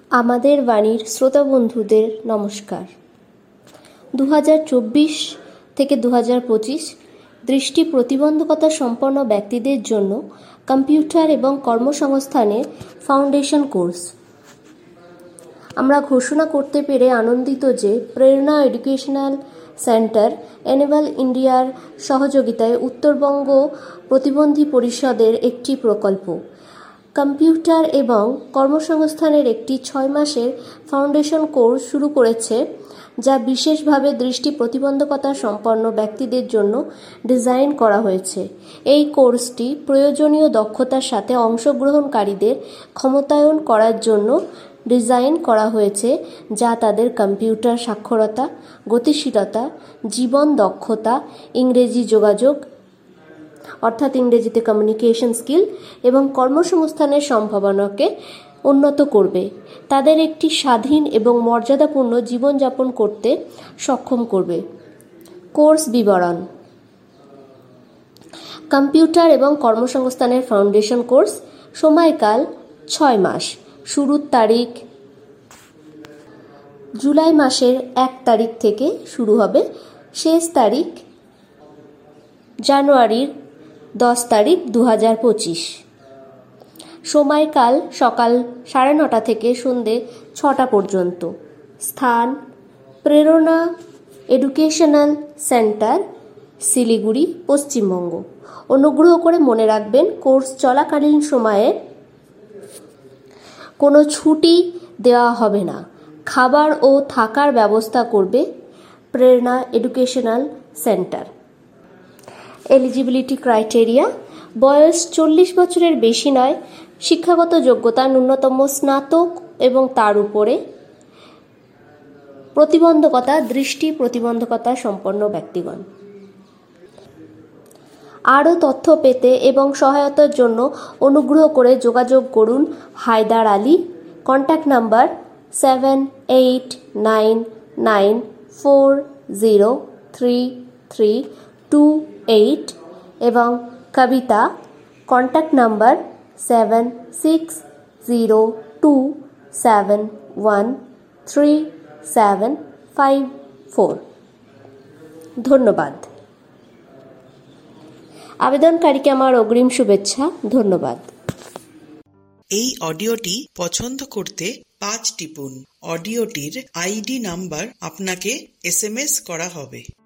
আমাদের বাণীর শ্রোতা বন্ধুদের নমস্কার। 2024 থেকে 2025 দৃষ্টি প্রতিবন্ধকতা সম্পন্ন ব্যক্তিদের জন্য কম্পিউটার এবং কর্মসংস্থানের ফাউন্ডেশন কোর্স। আমরা ঘোষণা করতে পেরে আনন্দিত যে প্রেরণা এডুকেশনাল সেন্টার এনেবল ইন্ডিয়ার সহযোগিতায় উত্তরবঙ্গ প্রতিবন্ধী পরিষদের একটি প্রকল্প কম্পিউটার এবং কর্মসংস্থানের একটি 6 মাসের ফাউন্ডেশন কোর্স শুরু করেছে, যা বিশেষভাবে দৃষ্টি প্রতিবন্ধকতা সম্পন্ন ব্যক্তিদের জন্য ডিজাইন করা হয়েছে। এই কোর্সটি প্রয়োজনীয় দক্ষতার সাথে অংশগ্রহণকারীদের ক্ষমতায়ন করার জন্য ডিজাইন করা হয়েছে, যা তাদের কম্পিউটার সাক্ষরতা, গতিশীলতা, জীবন দক্ষতা, ইংরেজি যোগাযোগ অর্থাৎ ইংরেজিতে কমিউনিকেশন স্কিল এবং কর্মসংস্থানের সম্ভাবনাকে উন্নত করবে, তাদের একটি স্বাধীন এবং মর্যাদাপূর্ণ জীবনযাপন করতে সক্ষম করবে। কোর্স বিবরণ: কম্পিউটার এবং কর্মসংস্থানের ফাউন্ডেশন কোর্স, সময়কাল 6 মাস, শুরুর তারিখ জুলাই মাসের 1 তারিখ থেকে শুরু হবে, শেষ তারিখ জানুয়ারির 10 তারিখ 2025। সময়কাল সকাল 9:30 থেকে সন্ধে 6টা পর্যন্ত। স্থান প্রেরণা এডুকেশনাল সেন্টার, শিলিগুড়ি, পশ্চিমবঙ্গ। অনুগ্রহ করে মনে রাখবেন, কোর্স চলাকালীন সময়ে কোনো ছুটি দেওয়া হবে না। খাবার ও থাকার ব্যবস্থা করবে প্রেরণা এডুকেশনাল সেন্টার। এলিজিবিলিটি ক্রাইটেরিয়া: বয়স 40 বছরের বেশি নয়, শিক্ষাগত যোগ্যতা ন্যূনতম স্নাতক এবং তার উপরে, প্রতিবন্ধকতা দৃষ্টি প্রতিবন্ধকতা সম্পন্ন ব্যক্তিগণ। আরও তথ্য পেতে এবং সহায়তার জন্য অনুগ্রহ করে যোগাযোগ করুন হায়দার আলী। কন্ট্যাক্ট নাম্বার 7899403328 এবং কবিতা কন্ট্যাক্ট নাম্বার 7602713754। ধন্যবাদ। আবেদনকারীকে আমার অগ্রিম শুভেচ্ছা। ধন্যবাদ। এই অডিওটি পছন্দ করতে 5 টিপুন। অডিওটির আইডি নাম্বার আপনাকে SMS করা হবে।